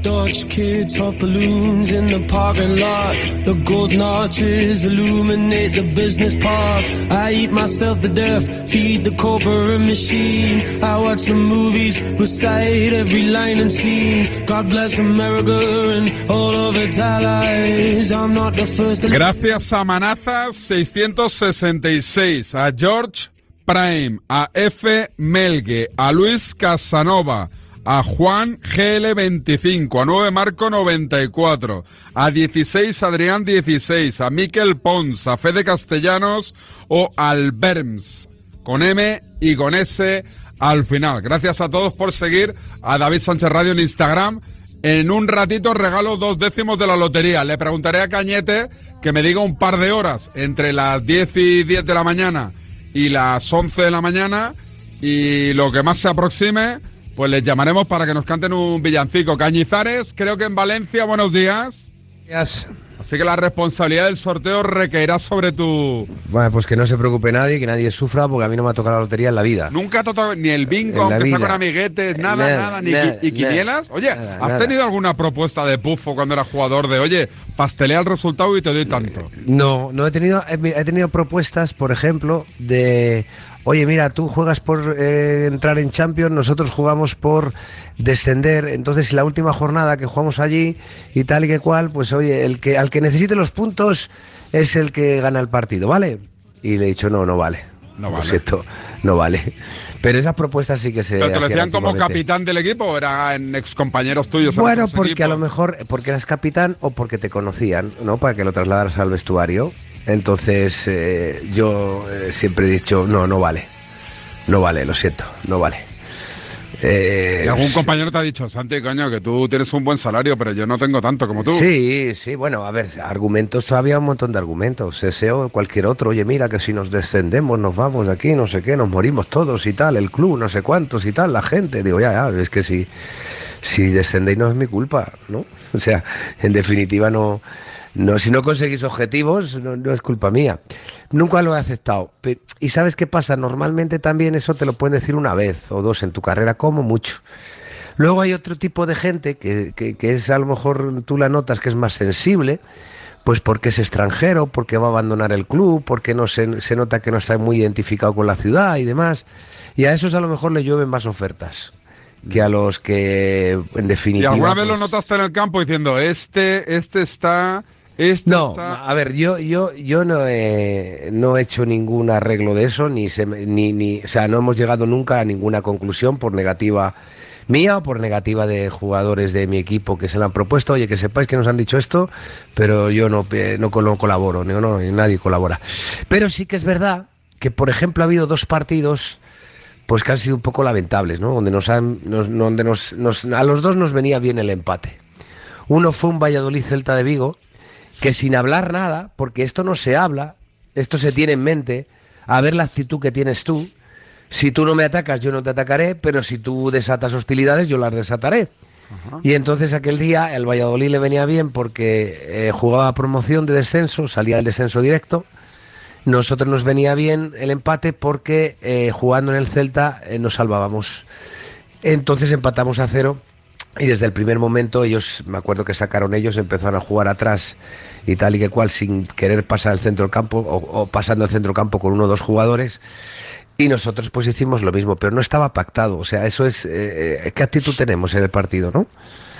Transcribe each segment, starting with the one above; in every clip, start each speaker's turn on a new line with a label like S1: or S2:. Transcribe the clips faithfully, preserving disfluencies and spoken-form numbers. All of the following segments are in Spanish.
S1: Dodge kids hot balloons in the parking lot. The golden arches illuminate the business park. I eat myself to death, feed the corporate machine. I watch some movies, recite every line and scene. God bless America and all of its allies. I'm not the first.
S2: Gracias a Manazas seiscientos sesenta y seis, a George Prime, a F. Melgue, a Luis Casanova, a Juan G L veinticinco, a nueve Marco noventa y cuatro, a dieciséis Adrián dieciséis, a Miquel Pons, a Fede Castellanos o al Berms, con M y con S al final. Gracias a todos por seguir a David Sánchez Radio en Instagram. En un ratito regalo dos décimos de la lotería. Le preguntaré a Cañete que me diga un par de horas entre las diez y diez de la mañana y las once de la mañana, y lo que más se aproxime, pues les llamaremos para que nos canten un villancico. Cañizares, creo que en Valencia, buenos días.
S3: Días.
S2: Así que la responsabilidad del sorteo recaerá sobre tu...
S3: Bueno, pues que no se preocupe nadie, que nadie sufra, porque a mí no me ha tocado la lotería en la vida.
S2: Nunca ha tocado ni el bingo, aunque sea con amiguetes, nada, nada, nada ni nada, y quinielas. Oye,
S3: nada,
S2: ¿has
S3: nada.
S2: tenido alguna propuesta de pufo cuando eras jugador de, oye, pastelea el resultado y te doy tanto?
S3: No, no he tenido, he, he tenido propuestas, por ejemplo, de... Oye, mira, tú juegas por eh, entrar en Champions, nosotros jugamos por descender, entonces si la última jornada que jugamos allí y tal y que cual, pues oye, el que al que necesite los puntos es el que gana el partido, ¿vale? Y le he dicho, no, no vale.
S2: No vale.
S3: Lo siento, no vale. Pero esas propuestas sí que se...
S2: ¿Pero te lo
S3: hacían
S2: decían como
S3: antiguamente.
S2: capitán del equipo o eran excompañeros tuyos? en
S3: Bueno,
S2: otros
S3: porque
S2: equipos?
S3: a lo mejor, porque eras capitán o porque te conocían, ¿no? Para que lo trasladaras al vestuario. Entonces eh, yo eh, siempre he dicho, no, no vale. No vale, lo siento, no vale. Eh,
S2: ¿Y algún compañero te ha dicho, Santi, coño, que tú tienes un buen salario, pero yo no tengo tanto como tú?
S3: Sí, sí, bueno, a ver, argumentos, había un montón de argumentos, ese o cualquier otro, oye, mira que si nos descendemos, nos vamos de aquí, no sé qué, nos morimos todos y tal, el club, no sé cuántos y tal, la gente, digo, ya, ya, es que si, si descendéis no es mi culpa, ¿no? O sea, en definitiva no... No, si no conseguís objetivos, no, no es culpa mía. Nunca lo he aceptado. Y ¿sabes qué pasa? Normalmente también eso te lo pueden decir una vez o dos en tu carrera, como mucho. Luego hay otro tipo de gente que, que, que es, a lo mejor tú la notas que es más sensible, pues porque es extranjero, porque va a abandonar el club, porque no se, se nota que no está muy identificado con la ciudad y demás. Y a esos a lo mejor le llueven más ofertas que a los que, en definitiva...
S2: ¿Y alguna vez
S3: pues...
S2: lo notaste en el campo diciendo, este, este está... Este
S3: No,
S2: está...
S3: a ver, yo yo yo no he, no he hecho ningún arreglo de eso, ni, se, ni ni o sea, no hemos llegado nunca a ninguna conclusión por negativa mía o por negativa de jugadores de mi equipo que se le han propuesto, oye, que sepáis que nos han dicho esto, pero yo no, no, no colaboro, no, no, nadie colabora. Pero sí que es verdad que, por ejemplo, ha habido dos partidos pues que han sido un poco lamentables, ¿no? Donde nos han, nos, donde nos, nos, a los dos nos venía bien el empate. Uno fue un Valladolid Celta de Vigo, que sin hablar nada, porque esto no se habla, esto se tiene en mente, a ver la actitud que tienes tú. Si tú no me atacas, yo no te atacaré, pero si tú desatas hostilidades, yo las desataré. Ajá. Y entonces aquel día el Valladolid le venía bien porque eh, jugaba promoción de descenso, salía del descenso directo. Nosotros nos venía bien el empate porque eh, jugando en el Celta eh, nos salvábamos. Entonces empatamos a cero. Y desde el primer momento ellos, me acuerdo que sacaron ellos, empezaron a jugar atrás y tal y que cual, sin querer pasar el centro del campo o, o pasando el centro del campo con uno o dos jugadores, y nosotros pues hicimos lo mismo, pero no estaba pactado. O sea, eso es, eh, ¿qué actitud tenemos en el partido, no?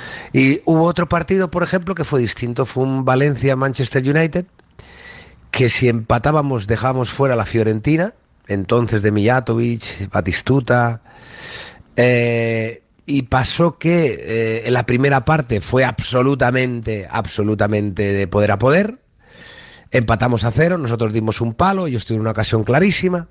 S3: Y hubo otro partido, por ejemplo, que fue distinto, fue un Valencia-Manchester United, que si empatábamos dejábamos fuera a la Fiorentina, entonces de Mijatovic, Batistuta, eh... Y pasó que eh, en la primera parte fue absolutamente, absolutamente de poder a poder. Empatamos a cero, nosotros dimos un palo, ellos tuvieron una ocasión clarísima.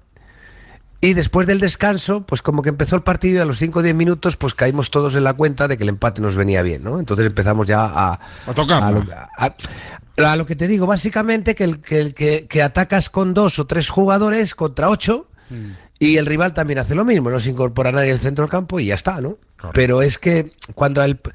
S3: Y después del descanso, pues como que empezó el partido y a los cinco o diez minutos pues caímos todos en la cuenta de que el empate nos venía bien, ¿no? Entonces empezamos ya a...
S2: A tocar.
S3: A lo, a, a lo que te digo, básicamente que, el, que, que, que atacas con dos o tres jugadores contra ocho... Mm. Y el rival también hace lo mismo, no se incorpora nadie al centro del campo y ya está, ¿no? Claro. Pero es que cuando el,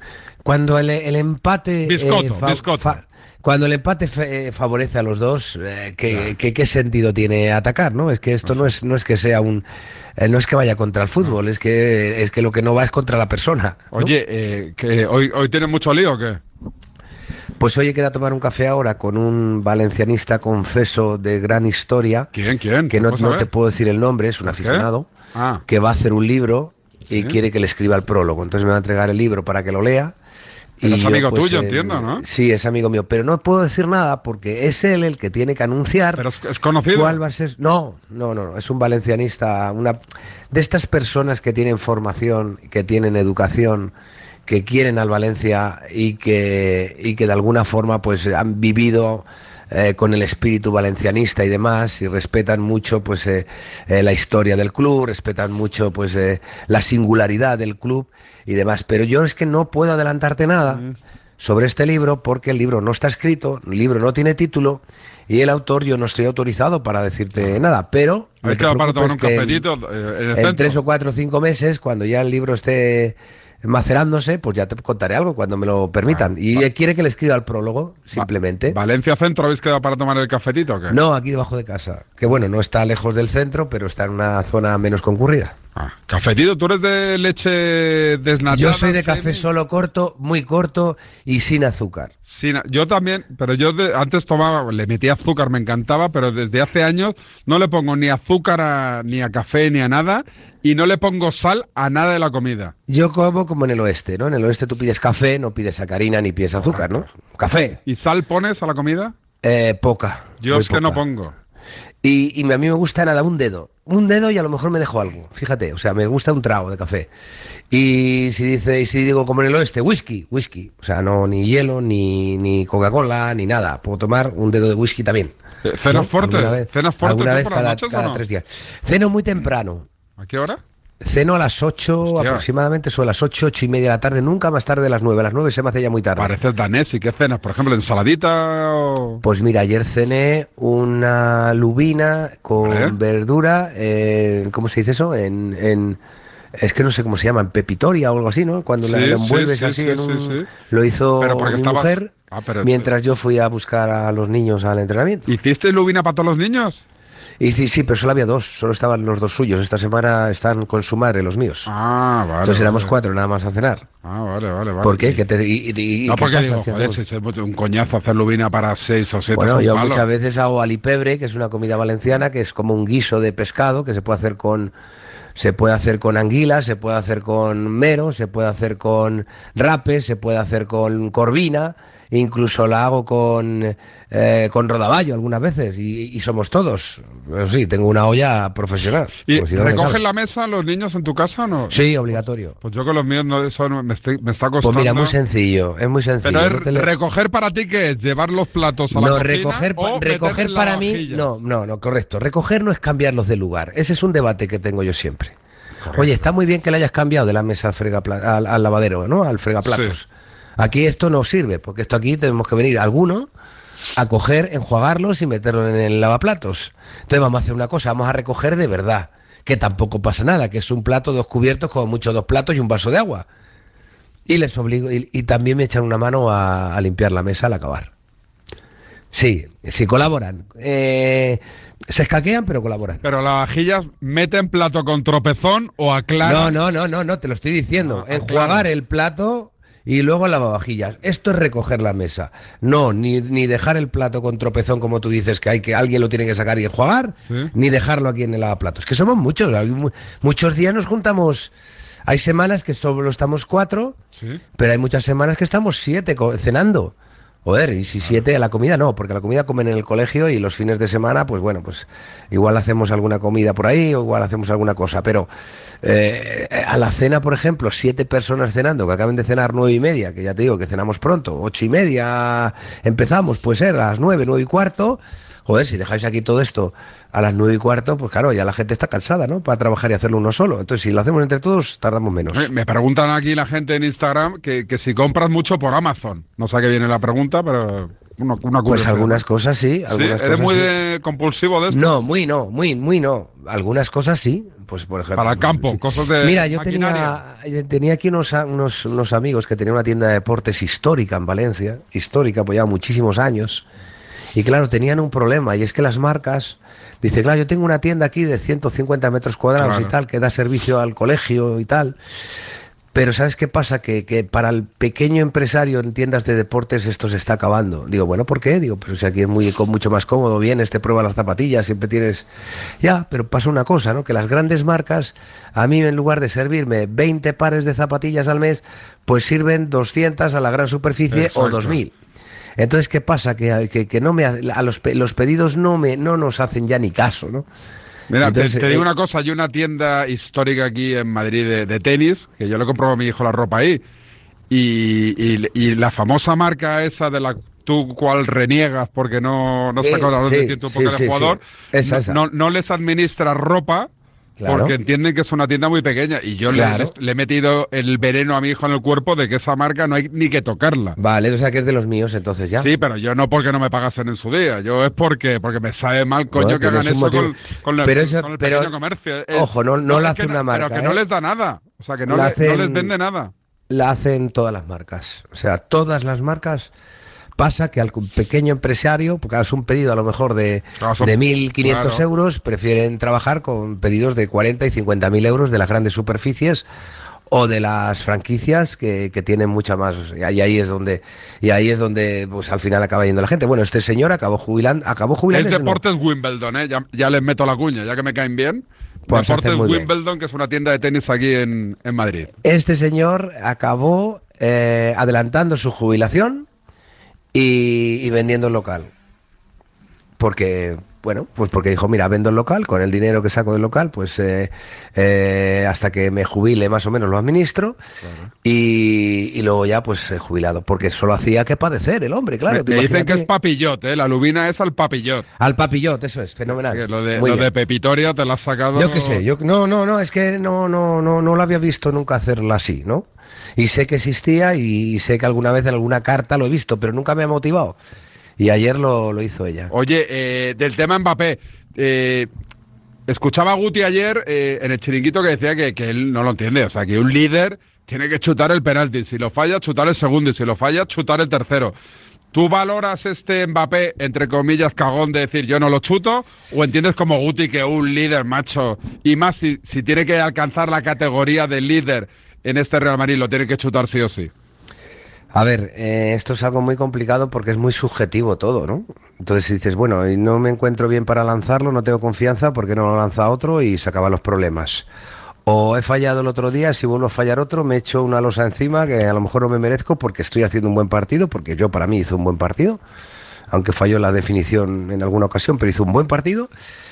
S3: cuando el, el empate...
S2: Biscotto,
S3: eh, fa-
S2: biscotto.
S3: fa- cuando el empate fe- eh, favorece a los dos, eh, ¿qué, qué, qué sentido tiene atacar, no? Es que esto no es, no es que sea un... eh, no es que vaya contra el fútbol, es que, es que lo que no va es contra la persona, ¿no?
S2: Oye, eh, que hoy, hoy tienes mucho lío, ¿o qué?
S3: Pues hoy he quedado a tomar un café ahora con un valencianista confeso de gran historia.
S2: ¿Quién, quién?
S3: Que no,
S2: Vamos a
S3: no
S2: ver.
S3: te puedo decir el nombre, es un
S2: ¿Por qué?
S3: aficionado,
S2: Ah.
S3: que va a hacer un libro y
S2: Sí.
S3: quiere que le escriba el prólogo. Entonces me va a entregar el libro para que lo lea.
S2: Pero es
S3: yo,
S2: amigo
S3: pues,
S2: tuyo,
S3: eh,
S2: entiendo, ¿no?
S3: Sí, es amigo mío, pero no puedo decir nada porque es él el que tiene que anunciar.
S2: Pero es, es conocido.
S3: ¿Cuál va a ser? No, no, no, no, es un valencianista, una de estas personas que tienen formación, que tienen educación, que quieren al Valencia y que, y que de alguna forma pues han vivido eh, con el espíritu valencianista y demás, y respetan mucho pues eh, eh, la historia del club, respetan mucho pues eh, la singularidad del club y demás. Pero yo es que no puedo adelantarte nada sobre este libro porque el libro no está escrito, el libro no tiene título y el autor yo no estoy autorizado para decirte nada, pero no
S2: Habéis
S3: te
S2: quedado para tomar un
S3: preocupes que en-
S2: cafetito eh, en el
S3: en
S2: centro.
S3: tres o cuatro o cinco meses, cuando ya el libro esté macerándose, pues ya te contaré algo cuando me lo permitan.
S2: Ah,
S3: y
S2: va-
S3: él quiere que le escriba el prólogo, simplemente.
S2: ¿Valencia Centro habéis quedado para tomar el cafetito o qué?
S3: No, aquí debajo de casa. Que bueno, no está lejos del centro, pero está en una zona menos concurrida.
S2: Ah, cafetito, ¿tú eres de leche desnatada?
S3: Yo soy de
S2: semi?
S3: café solo corto, muy corto y sin azúcar.
S2: Sí, na- yo también, pero yo de- antes tomaba, le metía azúcar, me encantaba, pero desde hace años no le pongo ni azúcar a- ni a café ni a nada y no le pongo sal a nada de la comida.
S3: Yo como como en el oeste, ¿no? En el oeste tú pides café, no pides sacarina ni pides azúcar, ¿no? Café,
S2: ¿Y sal pones a la comida?
S3: eh, poca.
S2: Yo
S3: muy
S2: es que no
S3: poca.
S2: pongo.
S3: Y, y a mí me gusta nada, un dedo. Un dedo y a lo mejor me dejo algo. Fíjate, o sea, me gusta un trago de café. Y si dice, y si digo como en el oeste, whisky, whisky. O sea, no ni hielo, ni, ni Coca-Cola, ni nada. Puedo tomar un dedo de whisky también.
S2: Eh, ¿Cenas
S3: ¿No?
S2: fuerte?
S3: ¿Alguna vez?
S2: ¿Cenas fuerte
S3: Alguna
S2: tú
S3: vez
S2: por las
S3: cada,
S2: noches o
S3: cada
S2: no?
S3: tres días. Ceno muy temprano.
S2: ¿A qué hora?
S3: Ceno a las ocho
S2: Hostia.
S3: aproximadamente, son las ocho, ocho y media de la tarde, nunca más tarde de las nueve. A las nueve se me hace ya muy tarde.
S2: Pareces danés. ¿Y qué cenas? Por ejemplo, ensaladita o...
S3: Pues mira, ayer cené una lubina con
S2: Vale.
S3: verdura, eh, ¿cómo se dice eso? En, en- es que no sé cómo se llama, en pepitoria o algo así, ¿no? Cuando la
S2: Sí,
S3: la
S2: sí,
S3: envuelves
S2: sí,
S3: así
S2: sí,
S3: en
S2: sí,
S3: un...
S2: sí.
S3: Lo hizo
S2: Pero porque
S3: mi
S2: estabas-
S3: mujer
S2: Ah, pero-
S3: mientras yo fui a buscar a los niños al entrenamiento.
S2: ¿Hiciste lubina para todos los niños?
S3: Y sí, sí, pero solo había dos, solo estaban los dos suyos. Esta semana están con su madre los míos.
S2: Ah, vale.
S3: Entonces éramos
S2: vale.
S3: cuatro nada más a cenar.
S2: Ah, vale, vale, vale.
S3: ¿Por qué? ¿Qué te- y- y- y
S2: No,
S3: qué
S2: porque
S3: pasa
S2: digo,
S3: si
S2: joder,
S3: hacemos?
S2: si es un coñazo hacer lubina para seis o siete
S3: Bueno,
S2: son
S3: yo
S2: palos.
S3: muchas veces hago alipebre, que es una comida valenciana, que es como un guiso de pescado, que se puede hacer con se puede hacer con anguila, se puede hacer con mero, se puede hacer con rape, se puede hacer con corvina, incluso la hago con eh, con rodaballo algunas veces y, y somos todos. Pero sí, tengo una olla profesional.
S2: ¿Y
S3: como si no me
S2: recogen
S3: cabe.
S2: la mesa los niños en tu casa o no?
S3: Sí, obligatorio.
S2: Pues yo con los míos no, eso no- me, estoy- me está costando.
S3: Pues mira, muy sencillo, es muy sencillo.
S2: Pero es
S3: No te le-
S2: recoger para ti, ¿qué es? ¿Llevar los platos a la
S3: No,
S2: cocina
S3: recoger, pa-
S2: o
S3: recoger
S2: meter en
S3: para mí,
S2: lavavajillas?
S3: no, no, no, correcto. Recoger no es cambiarlos de lugar. Ese es un debate que tengo yo siempre. Oye, está muy bien que le hayas cambiado de la mesa al, fregapla- al, al lavadero, ¿no? Al fregaplatos.
S2: Sí.
S3: Aquí esto no sirve, porque esto aquí tenemos que venir alguno a coger, enjuagarlos y meterlos en el lavaplatos. Entonces vamos a hacer una cosa, vamos a recoger de verdad, que tampoco pasa nada, que es un plato, dos cubiertos, como mucho dos platos y un vaso de agua. Y les obligo, y, y también me echan una mano a, a limpiar la mesa al acabar. Sí, sí, colaboran. Eh, se escaquean, pero colaboran.
S2: Pero las vajillas meten plato con tropezón o
S3: No,
S2: aclaran.
S3: no, no, no, no, te lo estoy diciendo.
S2: Ah,
S3: Enjuagar
S2: claro.
S3: el plato y luego el lavavajillas. Esto es recoger la mesa. No, ni, ni dejar el plato con tropezón, como tú dices, que hay que alguien lo tiene que sacar y enjuagar,
S2: Sí.
S3: ni dejarlo aquí en el lavaplatos. Que somos muchos. hay mu- muchos días nos juntamos. Hay semanas que solo estamos cuatro,
S2: Sí.
S3: pero hay muchas semanas que estamos siete co- cenando. Joder, y si siete a la comida no, porque la comida comen en el colegio y los fines de semana, pues bueno, pues igual hacemos alguna comida por ahí o igual hacemos alguna cosa. Pero eh, a la cena, por ejemplo, siete personas cenando, que acaben de cenar nueve y media, que ya te digo que cenamos pronto, ocho y media empezamos, pues ser a las nueve, nueve y cuarto. Joder, si dejáis aquí todo esto a las nueve y cuarto, pues claro, ya la gente está cansada, ¿no? Para trabajar y hacerlo uno solo. Entonces, si lo hacemos entre todos, tardamos menos.
S2: Me, me preguntan aquí la gente en Instagram que, que si compras mucho por Amazon. No sé a qué viene la pregunta, pero... Una, una
S3: pues algunas cosas sí. Algunas
S2: ¿Sí? ¿Eres
S3: cosas,
S2: muy
S3: sí.
S2: de compulsivo de esto?
S3: No, muy no, muy, muy no. Algunas cosas sí. Pues por ejemplo.
S2: Para el campo,
S3: sí.
S2: Cosas de
S3: Mira, yo
S2: maquinaria.
S3: tenía, tenía aquí unos, unos, unos amigos que tenían una tienda de deportes histórica en Valencia, histórica, pues ya muchísimos años. Y claro, tenían un problema, y es que las marcas, dice, claro, yo tengo una tienda aquí de ciento cincuenta metros cuadrados claro. y tal, que da servicio al colegio y tal. Pero ¿sabes qué pasa? Que, que para el pequeño empresario en tiendas de deportes esto se está acabando. Digo, bueno, ¿por qué? Digo, pero si aquí es muy, mucho más cómodo, vienes, te pruebas las zapatillas, siempre tienes... Ya, pero pasa una cosa, ¿no? Que las grandes marcas, a mí en lugar de servirme veinte pares de zapatillas al mes, pues sirven doscientas a la gran superficie. Exacto. O dos mil. Entonces, ¿qué pasa? Que, que, que no me, a los, los pedidos no, me, no nos hacen ya ni caso, ¿no?
S2: Mira,
S3: Entonces,
S2: te, te digo
S3: eh,
S2: una cosa, hay una tienda histórica aquí en Madrid de, de tenis, que yo le compro a mi hijo la ropa ahí, y, y, y la famosa marca esa de la tú cual reniegas porque no, no
S3: sí,
S2: sacas la
S3: sí,
S2: de tu
S3: sí,
S2: de
S3: sí,
S2: jugador,
S3: sí. Esa,
S2: no,
S3: esa.
S2: no, no les administra ropa. Claro. Porque entienden que es una tienda muy pequeña y yo claro. le, le he metido el veneno a mi hijo en el cuerpo de que esa marca no hay ni que tocarla.
S3: Vale, o sea que es de los míos entonces ya.
S2: Sí, pero yo no porque no me pagasen en su día, yo es porque porque me sabe mal, coño, bueno, que hagan eso con, con,
S3: pero
S2: el,
S3: eso,
S2: con el
S3: pero,
S2: pequeño comercio.
S3: Ojo, no, no, no la hace
S2: que
S3: una
S2: no,
S3: marca.
S2: Pero que
S3: ¿eh?
S2: no les da nada, o sea que no, le,
S3: hacen,
S2: no les vende nada.
S3: La hacen todas las marcas, o sea, todas las marcas. Pasa que al pequeño empresario, porque hagas un pedido a lo mejor de, de mil quinientos claro. euros, prefieren trabajar con pedidos de cuarenta y cincuenta mil euros de las grandes superficies o de las franquicias que, que tienen mucha más. Y ahí es donde, y ahí es donde pues al final acaba yendo la gente. Bueno, este señor acabó jubilando, acabó jubilando.
S2: Es Deportes no. Wimbledon, ¿eh? Ya, ya les meto la cuña, ya que me caen bien. Pues Deportes Wimbledon, bien. Que es una tienda de tenis aquí en, en Madrid.
S3: Este señor acabó eh, adelantando su jubilación. Y, y vendiendo el local. Porque, bueno, pues porque dijo, mira, vendo el local, con el dinero que saco del local, pues eh, eh, hasta que me jubile más o menos lo administro. Claro. y, y luego ya pues eh, jubilado. Porque solo hacía que padecer el hombre, claro.
S2: Me, me dicen que es papillot, ¿eh? La lubina es al papillot.
S3: Al papillot, eso es, fenomenal.
S2: Que lo de, lo de Pepitoria te lo has sacado...
S3: Yo qué sé, yo no, no, no, es que no, no, no, no lo había visto nunca hacerlo así, ¿no? Y sé que existía y sé que alguna vez en alguna carta lo he visto, pero nunca me ha motivado. Y ayer lo, lo hizo ella.
S2: Oye, eh, del tema Mbappé, eh, escuchaba a Guti ayer eh, en el chiringuito que decía que, que él no lo entiende. O sea, que un líder tiene que chutar el penalti. Si lo falla, chutar el segundo. Y si lo falla, chutar el tercero. ¿Tú valoras este Mbappé, entre comillas, cagón de decir yo no lo chuto? ¿O entiendes como Guti que un líder, macho, y más si, si tiene que alcanzar la categoría de líder en este Real Madrid, lo tiene que chutar sí o sí?
S3: A ver, eh, esto es algo muy complicado porque es muy subjetivo todo, ¿no? Entonces si dices, bueno, no me encuentro bien para lanzarlo, no tengo confianza porque no lo lanza otro y se acaban los problemas. O he fallado el otro día, si vuelvo a fallar otro, me echo una losa encima que a lo mejor no me merezco porque estoy haciendo un buen partido, porque yo para mí hice un buen partido, aunque falló la definición en alguna ocasión, pero hizo un buen partido.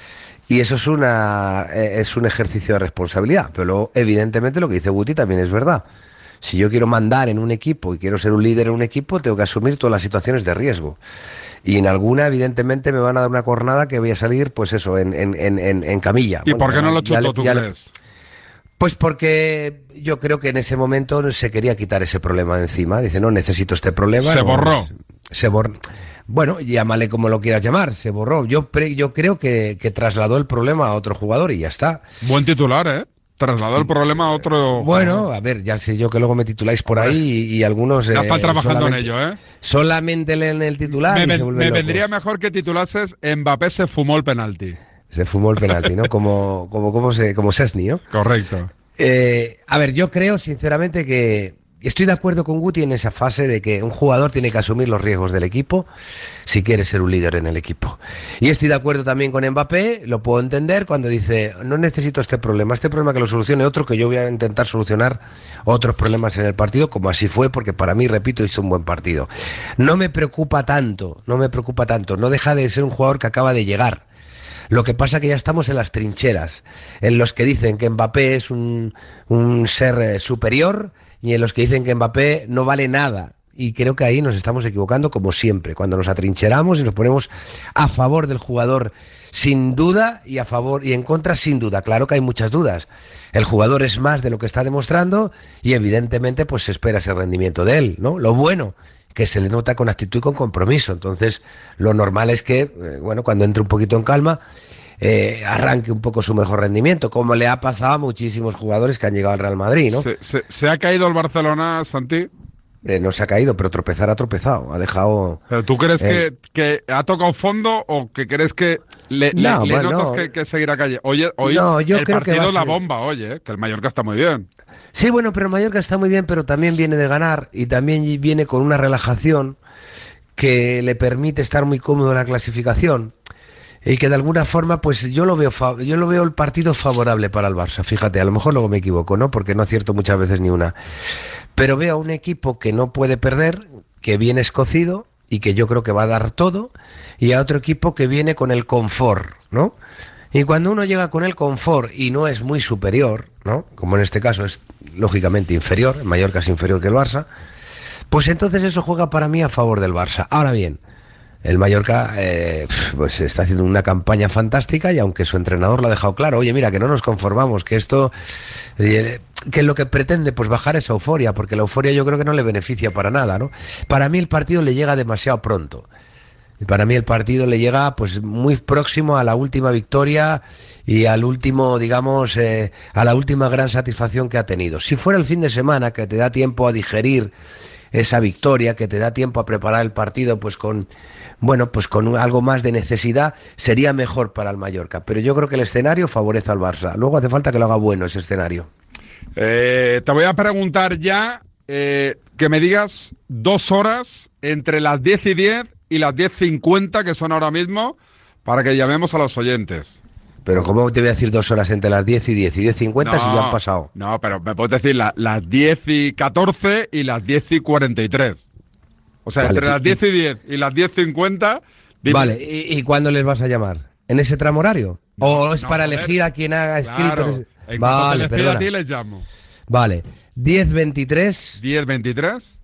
S3: Y eso es, una, es un ejercicio de responsabilidad. Pero luego, evidentemente, lo que dice Guti también es verdad. Si yo quiero mandar en un equipo y quiero ser un líder en un equipo, tengo que asumir todas las situaciones de riesgo. Y en alguna, evidentemente, me van a dar una cornada que voy a salir, pues eso, en, en, en, en camilla.
S2: ¿Y
S3: bueno,
S2: por qué no lo chutó, tú crees?
S3: Pues porque yo creo que en ese momento se quería quitar ese problema de encima. Dice, no, necesito este problema.
S2: Se
S3: no,
S2: borró.
S3: Se borró. Bueno, llámale como lo quieras llamar, se borró. Yo, pre, yo creo que, que trasladó el problema a otro jugador y ya está.
S2: Buen titular, ¿eh? Trasladó el problema a otro...
S3: Bueno, a ver, ya sé yo que luego me tituláis por ahí y, y algunos...
S2: Ya están eh, trabajando en ello, ¿eh?
S3: Solamente leen el titular
S2: Me,
S3: y
S2: ven,
S3: se vuelven
S2: me vendría mejor que titulases Mbappé se fumó el penalti.
S3: Se fumó el penalti, ¿no? Como, como, como, se, como Szczęsny, ¿no?
S2: Correcto.
S3: Eh, a ver, yo creo sinceramente que... Estoy de acuerdo con Guti en esa fase de que un jugador tiene que asumir los riesgos del equipo si quiere ser un líder en el equipo. Y estoy de acuerdo también con Mbappé, lo puedo entender cuando dice, no necesito este problema, este problema que lo solucione otro, que yo voy a intentar solucionar otros problemas en el partido, como así fue, porque para mí, repito, hizo un buen partido. No me preocupa tanto, no me preocupa tanto, no deja de ser un jugador que acaba de llegar. Lo que pasa que ya estamos en las trincheras, en los que dicen que Mbappé es un, un ser superior y en los que dicen que Mbappé no vale nada. Y creo que ahí nos estamos equivocando como siempre, cuando nos atrincheramos y nos ponemos a favor del jugador sin duda y a favor y en contra sin duda. Claro que hay muchas dudas. El jugador es más de lo que está demostrando y evidentemente pues se espera ese rendimiento de él, ¿no? Lo bueno, que se le nota con actitud y con compromiso. Entonces, lo normal es que, eh, bueno, cuando entre un poquito en calma, eh, arranque un poco su mejor rendimiento, como le ha pasado a muchísimos jugadores que han llegado al Real Madrid, ¿no?
S2: ¿Se, se, se ha caído el Barcelona, Santi?
S3: Eh, no se ha caído, pero tropezar ha tropezado, ha dejado...
S2: ¿Pero tú crees
S3: eh,
S2: que, que ha tocado fondo o que crees que le,
S3: no,
S2: le, le
S3: bueno,
S2: notas
S3: no.
S2: que, que seguirá calle? Oye, hoy
S3: No, yo
S2: el
S3: creo que
S2: partido
S3: va a
S2: es la
S3: ser-
S2: bomba, oye, que el Mallorca está muy bien.
S3: Sí, bueno, pero el Mallorca está muy bien, pero también viene de ganar y también viene con una relajación que le permite estar muy cómodo en la clasificación y que de alguna forma, pues yo lo veo, fa- yo lo veo el partido favorable para el Barça. Fíjate, a lo mejor luego me equivoco, ¿no? Porque no acierto muchas veces ni una. Pero veo a un equipo que no puede perder, que viene escocido y que yo creo que va a dar todo, y a otro equipo que viene con el confort, ¿no? Y cuando uno llega con el confort y no es muy superior, ¿no? Como en este caso es lógicamente inferior, el Mallorca es inferior que el Barça, pues entonces eso juega para mí a favor del Barça. Ahora bien, el Mallorca eh, pues está haciendo una campaña fantástica y aunque su entrenador lo ha dejado claro, oye, mira, que no nos conformamos, que esto, eh, que es lo que pretende, pues bajar esa euforia, porque la euforia yo creo que no le beneficia para nada, ¿no? Para mí el partido le llega demasiado pronto. Y para mí el partido le llega pues muy próximo a la última victoria y al último, digamos, eh, a la última gran satisfacción que ha tenido. Si fuera el fin de semana, que te da tiempo a digerir esa victoria, que te da tiempo a preparar el partido pues con, bueno, pues con un- algo más de necesidad, sería mejor para el Mallorca. Pero yo creo que el escenario favorece al Barça. Luego hace falta que lo haga bueno ese escenario.
S2: Eh, te voy a preguntar ya eh, que me digas dos horas entre las diez y diez y las diez cincuenta, que son ahora mismo, para que llamemos a los oyentes.
S3: Pero ¿cómo te voy a decir dos horas entre las diez y diez y diez cincuenta si ya han pasado?
S2: No, pero me puedes decir la- las diez y catorce y las diez y cuarenta y tres. O sea,
S3: Vale,
S2: entre
S3: y-
S2: las diez y diez y las diez cincuenta... dime.
S3: Vale, ¿y, y cuándo les vas a llamar? ¿En ese tramo horario? ¿O es
S2: no,
S3: para
S2: joder.
S3: elegir a quien haga escrito?
S2: Claro,
S3: en ese-
S2: en cuanto te
S3: Vale,
S2: les pida
S3: perdona.
S2: a ti les llamo.
S3: Vale, diez veintitrés
S2: diez veintitrés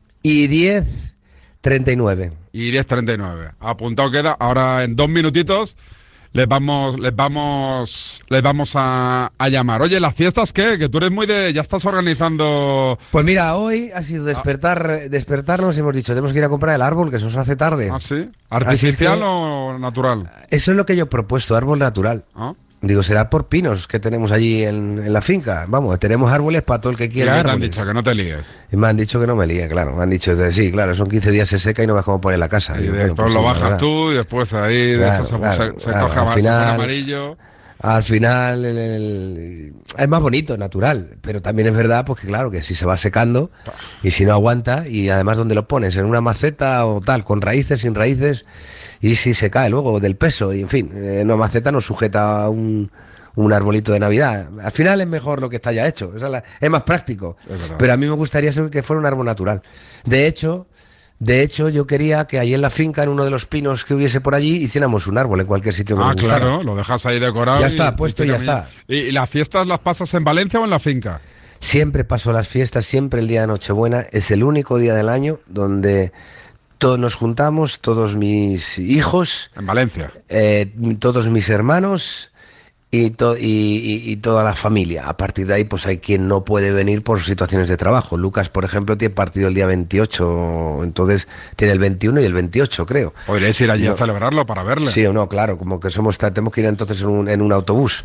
S3: y diez treinta y nueve.
S2: y diez treinta y nueve. Apuntado queda. Ahora en dos minutitos les vamos, les vamos, les vamos a, a llamar. Oye, ¿las fiestas qué? Que tú eres muy de... Ya estás organizando...
S3: Pues mira, hoy ha sido despertar, despertarnos y hemos dicho, tenemos que ir a comprar el árbol, que se nos hace tarde.
S2: ¿Ah, sí? ¿Artificial
S3: que-
S2: o natural?
S3: Eso es lo que yo he propuesto, árbol natural.
S2: ¿Ah?
S3: Digo, será por pinos que tenemos allí en, en la finca. Vamos, tenemos árboles para todo el que
S2: ¿Y
S3: quiera
S2: qué te han
S3: árboles.
S2: dicho? Que no te líes.
S3: Y me han dicho que no me líe, claro. Me han dicho, de- sí, claro, son quince días se seca y no ves cómo poner la casa.
S2: Y
S3: Digo,
S2: después
S3: bueno, pues
S2: lo
S3: sí, la
S2: bajas
S3: verdad.
S2: tú y después ahí de
S3: Claro,
S2: eso se,
S3: claro,
S2: se- se
S3: claro,
S2: coge
S3: al
S2: ama- se
S3: final-
S2: pone amarillo.
S3: Al final el- el- es más bonito, natural, pero también es verdad pues que claro, que si se va secando y si no aguanta, y además donde lo pones, en una maceta o tal, con raíces, sin raíces, y si se cae luego del peso, y en fin, en una maceta no sujeta un, un arbolito de Navidad. Al final es mejor lo que está ya hecho, esa es, la- es más práctico,
S2: Es verdad.
S3: pero a mí me gustaría ser que fuera un árbol natural. De hecho... De hecho, yo quería que ahí en la finca, en uno de los pinos que hubiese por allí, hiciéramos un árbol en cualquier sitio que
S2: Ah,
S3: nos gustara.
S2: claro, lo dejas ahí decorado.
S3: Ya
S2: y-
S3: está, puesto y ya
S2: tira
S3: está.
S2: ¿Y, y las fiestas las pasas en Valencia o en la finca?
S3: Siempre paso las fiestas, siempre el día de Nochebuena. Es el único día del año donde todos nos juntamos, todos mis hijos,
S2: En Valencia.
S3: eh, todos mis hermanos y, to- y, y- y toda la familia. A partir de ahí, pues hay quien no puede venir por situaciones de trabajo. Lucas, por ejemplo, tiene partido el día veintiocho, entonces tiene el veintiuno y el veintiocho, creo.
S2: Podríais ir allí
S3: No.
S2: a celebrarlo para verle.
S3: Sí o no, claro, como que somos, tenemos que ir entonces en un, en un autobús.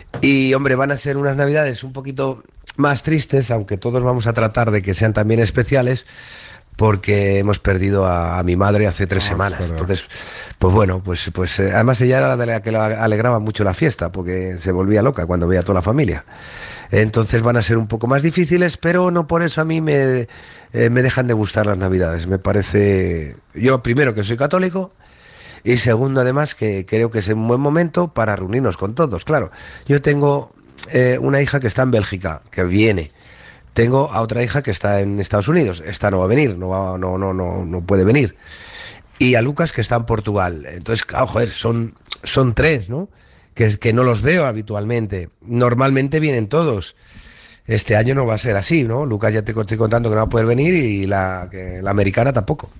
S3: Y hombre, van a ser unas navidades un poquito más tristes, aunque todos vamos a tratar de que sean también especiales, porque hemos perdido a, a mi madre hace tres
S2: Ah,
S3: semanas.
S2: es verdad.
S3: Entonces, pues bueno, pues, pues eh, además ella era de la que le alegraba mucho la fiesta, porque se volvía loca cuando veía a toda la familia. Entonces van a ser un poco más difíciles, pero no por eso a mí me, eh, me dejan de gustar las navidades. Me parece, yo primero que soy católico, y segundo, además, que creo que es un buen momento para reunirnos con todos. Claro, yo tengo eh, una hija que está en Bélgica, que viene. Tengo a otra hija que está en Estados Unidos. Esta no va a venir, no, va, no, no, no, no puede venir. Y a Lucas, que está en Portugal. Entonces, claro, joder, son, son tres, ¿no? Que, es- que no los veo habitualmente. Normalmente vienen todos. Este año no va a ser así, ¿no? Lucas ya te estoy contando que no va a poder venir y la, que, la americana tampoco.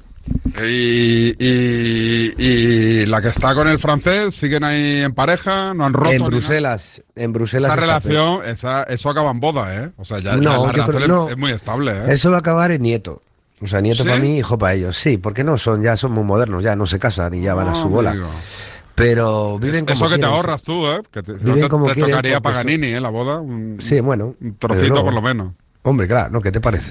S2: Y, y- y la que está con el francés, ¿siguen ahí en pareja? ¿No han roto?
S3: En
S2: ni
S3: Bruselas, en
S2: nada?
S3: Bruselas.
S2: Esa
S3: está
S2: relación, esa, eso acaba en boda, ¿eh? O sea, ya, ya
S3: No,
S2: la
S3: yo
S2: relación
S3: creo-
S2: es,
S3: no.
S2: es muy estable, ¿eh?
S3: Eso va a acabar en nieto. O sea, nieto
S2: ¿Sí?
S3: para mí, hijo para ellos. Sí, porque no son, ya son muy modernos, ya no se casan y ya van a su bola.
S2: amigo.
S3: Pero viven como
S2: Eso que te
S3: quieren,
S2: ahorras tú, ¿eh? Que te,
S3: Viven
S2: te,
S3: como
S2: te
S3: quieren,
S2: tocaría
S3: porque
S2: Paganini, ¿eh? La boda. Un,
S3: Sí, bueno,
S2: un
S3: desde
S2: trocito
S3: luego.
S2: por lo menos.
S3: Hombre, claro, ¿no? ¿Qué te parece?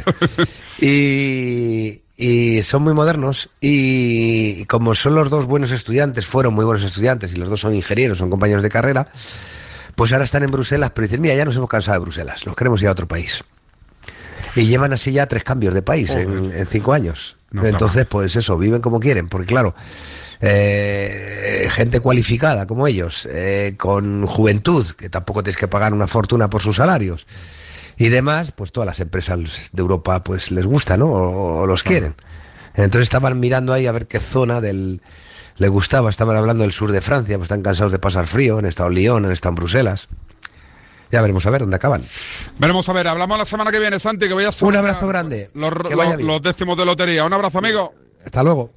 S3: y, y son muy modernos y como son los dos buenos estudiantes, fueron muy buenos estudiantes y los dos son ingenieros, son compañeros de carrera, pues ahora están en Bruselas, pero dicen, mira, ya nos hemos cansado de Bruselas, nos queremos ir a otro país. Y llevan así ya tres cambios de país en, en cinco años.
S2: No está
S3: Entonces,
S2: mal.
S3: pues eso, viven como quieren, porque claro, eh, gente cualificada como ellos, eh, con juventud, que tampoco tienes que pagar una fortuna por sus salarios, y demás, pues todas las empresas de Europa pues les gusta, ¿no? O, o los quieren. Entonces estaban mirando ahí a ver qué zona del les gustaba, estaban hablando del sur de Francia, pues están cansados de pasar frío, han estado en Lyon, han estado en Bruselas. Ya veremos a ver dónde acaban.
S2: Veremos a ver, hablamos la semana que viene, Santi, que voy a subir
S3: Un abrazo grande.
S2: Los,
S3: Que
S2: los,
S3: vaya bien.
S2: los décimos de lotería. Un abrazo, amigo.
S3: Hasta luego.